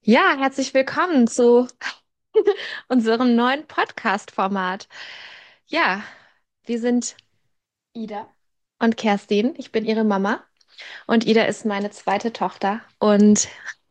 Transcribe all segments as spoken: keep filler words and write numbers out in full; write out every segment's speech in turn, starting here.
Ja, herzlich willkommen zu unserem neuen Podcast-Format. Ja, wir sind Ida und Kerstin. Ich bin ihre Mama und Ida ist meine zweite Tochter. Und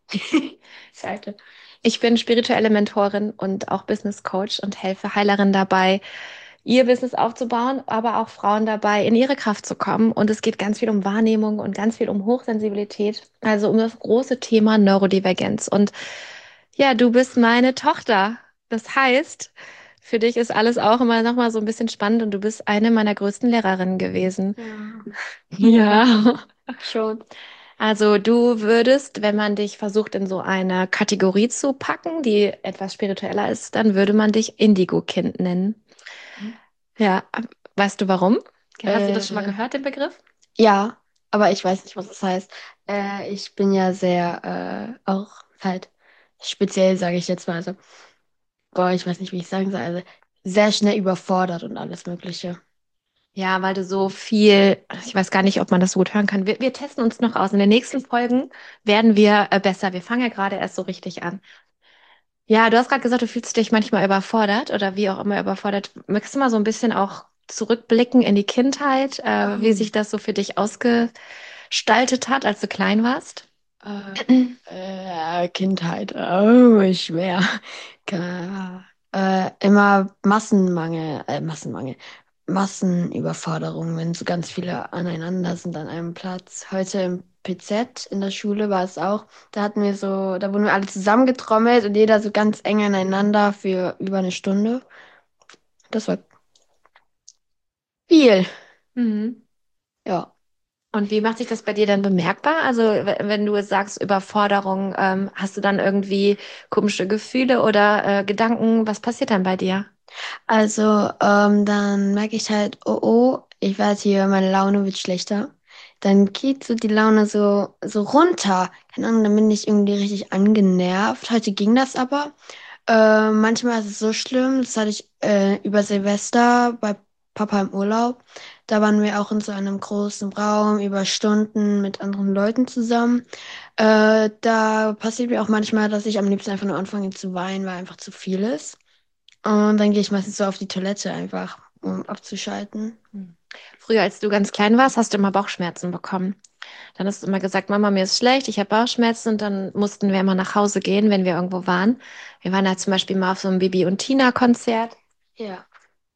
Seite. Ich bin spirituelle Mentorin und auch Business Coach und helfe Heilerinnen dabei, ihr Business aufzubauen, aber auch Frauen dabei, in ihre Kraft zu kommen. Und es geht ganz viel um Wahrnehmung und ganz viel um Hochsensibilität, also um das große Thema Neurodivergenz. Und ja, du bist meine Tochter. Das heißt, für dich ist alles auch immer noch mal so ein bisschen spannend und du bist eine meiner größten Lehrerinnen gewesen. Ja, Ja. schon. Also du würdest, wenn man dich versucht in so eine Kategorie zu packen, die etwas spiritueller ist, dann würde man dich Indigo-Kind nennen. Ja, weißt du warum? Hast du das schon mal Äh, gehört, den Begriff? ja, aber ich weiß nicht, was das heißt. Äh, ich bin ja sehr, äh, auch halt speziell, sage ich jetzt mal. Also, boah, ich weiß nicht, wie ich sagen soll. Also, sehr schnell überfordert und alles Mögliche. Ja, weil du so viel, ich weiß gar nicht, ob man das so gut hören kann. Wir, wir testen uns noch aus. In den nächsten Folgen werden wir äh, besser. Wir fangen ja gerade erst so richtig an. Ja, du hast gerade gesagt, du fühlst dich manchmal überfordert oder wie auch immer überfordert. Möchtest du mal so ein bisschen auch zurückblicken in die Kindheit, äh, wie sich das so für dich ausgestaltet hat, als du klein warst? Äh, äh, Kindheit, oh, schwer. Ka- Äh, immer Massenmangel, äh, Massenmangel, Massenüberforderung, wenn so ganz viele aneinander sind an einem Platz. Heute im P Z in der Schule war es auch. Da hatten wir so, da wurden wir alle zusammengetrommelt und jeder so ganz eng aneinander für über eine Stunde. Das war viel, Mhm. ja. Und wie macht sich das bei dir dann bemerkbar? Also, w- wenn du jetzt sagst Überforderung, ähm, hast du dann irgendwie komische Gefühle oder äh, Gedanken? Was passiert dann bei dir? Also, ähm, dann merke ich halt, oh oh, ich werde hier, meine Laune wird schlechter. Dann geht so die Laune so, so runter. Keine Ahnung, dann bin ich irgendwie richtig angenervt. Heute ging das aber. Äh, manchmal ist es so schlimm, das hatte ich äh, über Silvester bei Papa im Urlaub. Da waren wir auch in so einem großen Raum über Stunden mit anderen Leuten zusammen. Äh, da passiert mir auch manchmal, dass ich am liebsten einfach nur anfange zu weinen, weil einfach zu viel ist. Und dann gehe ich meistens so auf die Toilette einfach, um abzuschalten. Hm. Früher, als du ganz klein warst, hast du immer Bauchschmerzen bekommen. Dann hast du immer gesagt, Mama, mir ist schlecht, ich habe Bauchschmerzen und dann mussten wir immer nach Hause gehen, wenn wir irgendwo waren. Wir waren da zum Beispiel mal auf so einem Bibi und Tina Konzert. Ja.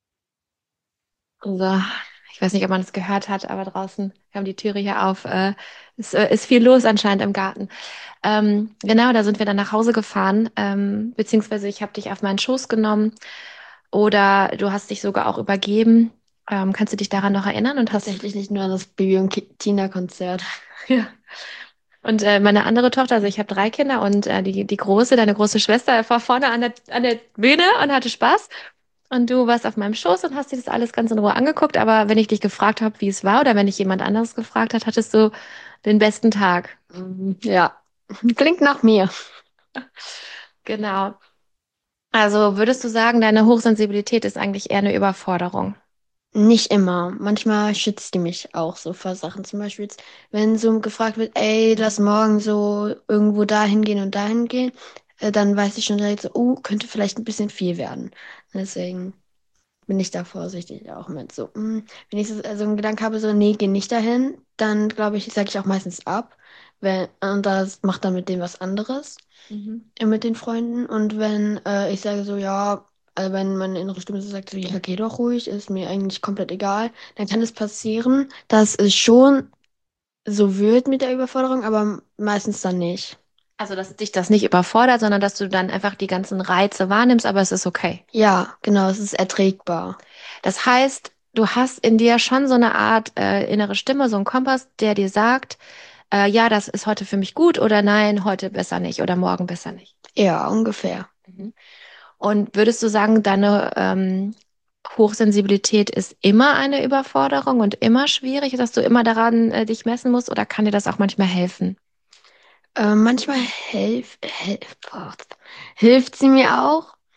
Also, ich weiß nicht, ob man es gehört hat, aber draußen, wir haben die Türe hier auf, äh, es äh, ist viel los anscheinend im Garten. Ähm, genau, da sind wir dann nach Hause gefahren, ähm, beziehungsweise ich habe dich auf meinen Schoß genommen oder du hast dich sogar auch übergeben. Ähm, kannst du dich daran noch erinnern und hast, Tatsächlich nicht nur an das Bibi und Ki- Tina-Konzert. ja. Und äh, meine andere Tochter, also ich habe drei Kinder und äh, die, die große, deine große Schwester, war vorne an der, an der Bühne und hatte Spaß. Und du warst auf meinem Schoß und hast dir das alles ganz in Ruhe angeguckt. Aber wenn ich dich gefragt habe, wie es war, oder wenn dich jemand anderes gefragt hat, hattest du den besten Tag. Mhm. Ja, klingt nach mir. Genau. Also würdest du sagen, deine Hochsensibilität ist eigentlich eher eine Überforderung? Nicht immer. Manchmal schützt die mich auch so vor Sachen. Zum Beispiel, jetzt, wenn so gefragt wird, ey, lass morgen so irgendwo dahin gehen und dahin gehen, äh, dann weiß ich schon direkt so, oh, könnte vielleicht ein bisschen viel werden. Deswegen bin ich da vorsichtig auch mit so, mm, wenn ich so, so einen Gedanken habe, so, nee, geh nicht dahin, dann glaube ich, sage ich auch meistens ab. Wenn, und das macht dann mit dem was anderes, Mhm. äh, mit den Freunden. Und wenn äh, ich sage so, ja, also wenn meine innere Stimme so sagt, so, ja, geh doch ruhig, ist mir eigentlich komplett egal, dann kann es passieren, dass es schon so wird mit der Überforderung, aber meistens dann nicht. Also, dass dich das nicht überfordert, sondern dass du dann einfach die ganzen Reize wahrnimmst, aber es ist okay. Ja, genau, es ist erträgbar. Das heißt, du hast in dir schon so eine Art äh, innere Stimme, so einen Kompass, der dir sagt, äh, ja, das ist heute für mich gut oder nein, heute besser nicht oder morgen besser nicht. Ja, ungefähr. Mhm. Und würdest du sagen, deine ähm, Hochsensibilität ist immer eine Überforderung und immer schwierig, dass du immer daran äh, dich messen musst oder kann dir das auch manchmal helfen? Äh, manchmal hilf, hilf, boah, hilft sie mir auch.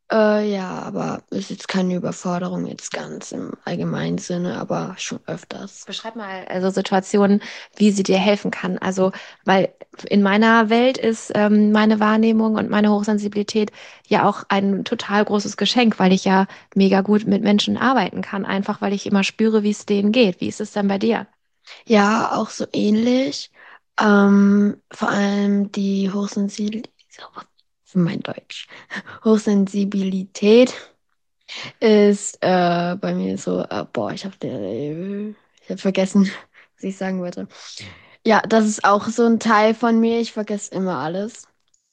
Äh, ja, aber ist jetzt keine Überforderung jetzt ganz im allgemeinen Sinne, aber schon öfters. Beschreib mal also Situationen, wie sie dir helfen kann. Also, weil in meiner Welt ist ähm, meine Wahrnehmung und meine Hochsensibilität ja auch ein total großes Geschenk, weil ich ja mega gut mit Menschen arbeiten kann, einfach weil ich immer spüre, wie es denen geht. Wie ist es denn bei dir? Ja, auch so ähnlich. Ähm, vor allem die Hochsensibilität, mein Deutsch, Hochsensibilität ist äh, bei mir so, äh, boah, ich habe ich hab vergessen, was ich sagen wollte. Ja, das ist auch so ein Teil von mir. Ich vergesse immer alles.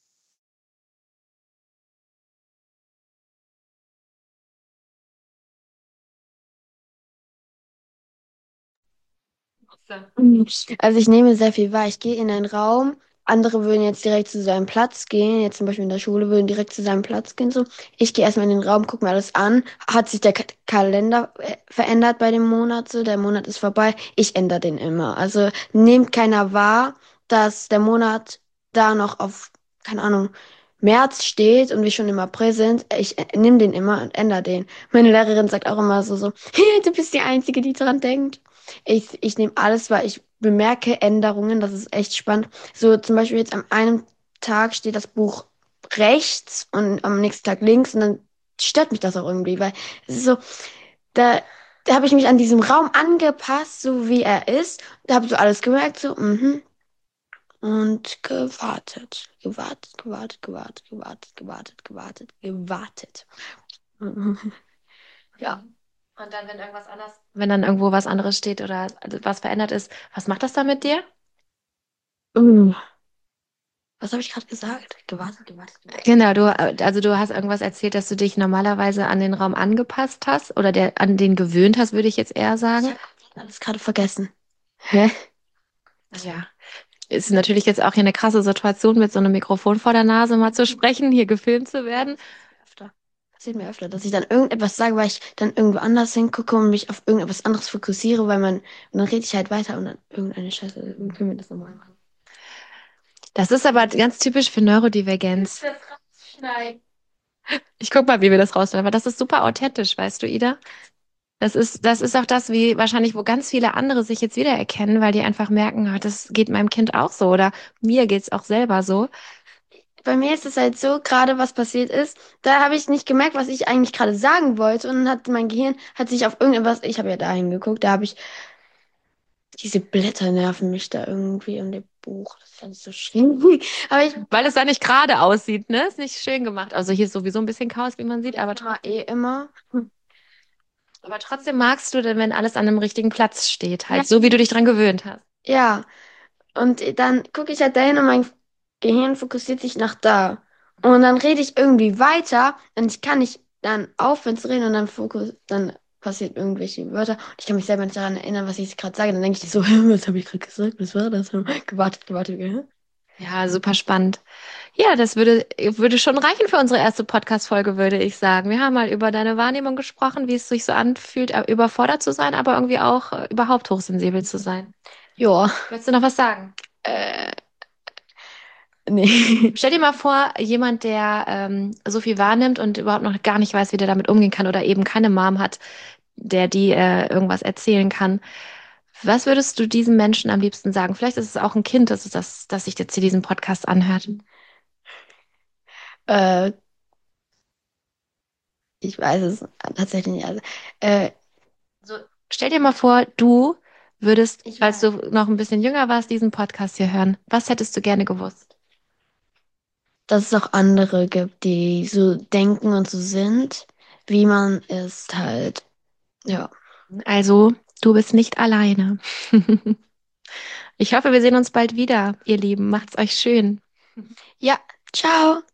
Mhm. Also ich nehme sehr viel wahr. Ich gehe in einen Raum. Andere würden jetzt direkt zu seinem Platz gehen. Jetzt zum Beispiel in der Schule würden direkt zu seinem Platz gehen. So. Ich gehe erstmal in den Raum, gucke mir alles an. Hat sich der Ka Kalender äh, verändert bei dem Monat? So, der Monat ist vorbei. Ich ändere den immer. Also nimmt keiner wahr, dass der Monat da noch auf, keine Ahnung, März steht und wir schon im April sind. Ich äh, nehme den immer und ändere den. Meine Lehrerin sagt auch immer so, so, du bist die Einzige, die dran denkt. Ich, ich nehme alles, weil ich bemerke Änderungen, das ist echt spannend. So zum Beispiel jetzt am einen Tag steht das Buch rechts und am nächsten Tag links und dann stört mich das auch irgendwie, weil es ist so, da, da habe ich mich an diesem Raum angepasst, so wie er ist. Da habe ich so alles gemerkt, so, mhm. Und gewartet, gewartet, gewartet, gewartet, gewartet, gewartet, gewartet, gewartet. Mhm. Ja. Und dann, wenn irgendwas anders, wenn dann irgendwo was anderes steht oder was verändert ist, was macht das dann mit dir? Uh, was habe ich gerade gesagt? Gewartet, gewartet, gewartet. Genau, du, äh, also du hast irgendwas erzählt, dass du dich normalerweise an den Raum angepasst hast oder der, an den gewöhnt hast, würde ich jetzt eher Ich sagen. habe alles gerade vergessen. Hä? Ja, ist natürlich jetzt auch hier eine krasse Situation, mit so einem Mikrofon vor der Nase mal zu sprechen, hier gefilmt zu Ja, werden. öfter. Passiert mir öfter, dass ich dann irgendetwas sage, weil ich dann irgendwo anders hingucke und mich auf irgendetwas anderes fokussiere, weil man, und dann rede ich halt weiter und dann irgendeine Scheiße, dann können wir das nochmal machen. Das ist aber ganz typisch für Neurodivergenz. Das rausschneiden. Ich guck mal, wie wir das rausfinden, aber das ist super authentisch, weißt du, Ida? Das ist, das ist auch das, wie wahrscheinlich, wo ganz viele andere sich jetzt wiedererkennen, weil die einfach merken, ah, das geht meinem Kind auch so oder mir geht's auch selber so. Bei mir ist es halt so, gerade was passiert ist, da habe ich nicht gemerkt, was ich eigentlich gerade sagen wollte und dann hat mein Gehirn hat sich auf irgendetwas, ich habe ja da hingeguckt, da habe ich, diese Blätter nerven mich da irgendwie und dem Buch, das ist alles so schlimm. Aber ich Weil es da nicht gerade aussieht, ne? Ist nicht schön gemacht. Also hier ist sowieso ein bisschen Chaos, wie man sieht, aber, tr mache eh immer. aber trotzdem magst du denn, wenn alles an einem richtigen Platz steht, Ja, halt so, wie du dich dran gewöhnt hast. ja. Und dann gucke ich halt dahin und mein Gehirn fokussiert sich nach da. Und dann rede ich irgendwie weiter und ich kann nicht dann aufhören zu reden und dann Fokus, dann passiert irgendwelche Wörter. Und ich kann mich selber nicht daran erinnern, was ich gerade sage. Dann denke ich so, was habe ich gerade gesagt? Was war das? Gewartet, gewartet, gell? Ja, super spannend. Ja, das würde, würde schon reichen für unsere erste Podcast-Folge, würde ich sagen. Wir haben mal über deine Wahrnehmung gesprochen, wie es sich so anfühlt, äh, überfordert zu sein, aber irgendwie auch äh, überhaupt hochsensibel zu sein. Ja, Willst du noch was sagen? äh, nee. Stell dir mal vor, jemand, der ähm, so viel wahrnimmt und überhaupt noch gar nicht weiß, wie der damit umgehen kann oder eben keine Mom hat, der die äh, irgendwas erzählen kann. Was würdest du diesem Menschen am liebsten sagen? Vielleicht ist es auch ein Kind, das, ist das, das sich jetzt hier diesen Podcast anhört. Äh, ich weiß es tatsächlich nicht. Also, äh, So, stell dir mal vor, du würdest, ich als weiß. du noch ein bisschen jünger warst, diesen Podcast hier hören. Was hättest du gerne gewusst? Dass es auch andere gibt, die so denken und so sind, wie man ist halt. Ja. Also, du bist nicht alleine. Ich hoffe, wir sehen uns bald wieder, ihr Lieben. Macht's euch schön. Ja, ciao.